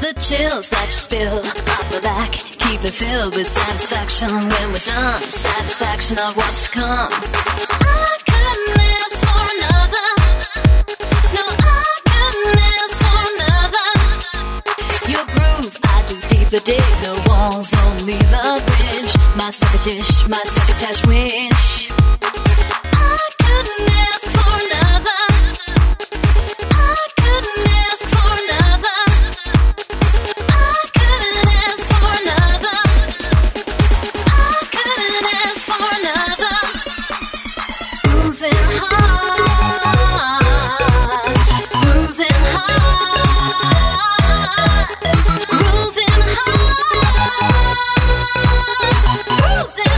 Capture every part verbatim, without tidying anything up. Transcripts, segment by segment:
The chills that you spill off my back keep me filled with satisfaction when we're done. Satisfaction of what's to come. I couldn't ask for another. No, I couldn't ask for another. Your groove, I do deeper dig. No walls, only the bridge. My second dish, my second wish. I couldn't ask for another. I couldn't ask for another. I couldn't ask for another. I couldn't ask for another. Losing heart, losing heart, losing heart, losing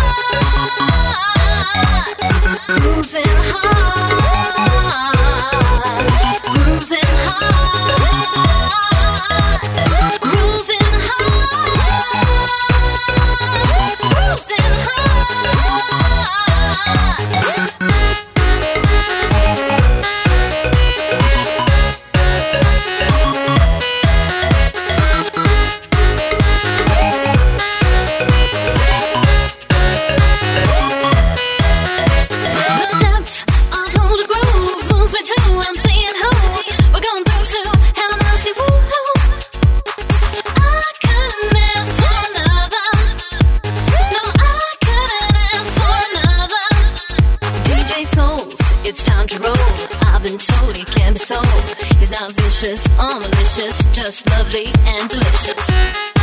heart, losing heart, losing heart, losing heart, losing The depth of who the groove moves me to. I'm seeing who we're going through to. How nasty, woo-hoo. I couldn't ask for another. No, I couldn't ask for another. D J Souls, it's time to roll. I've been told he can be sold. He's not vicious or malicious, just lovely and delicious.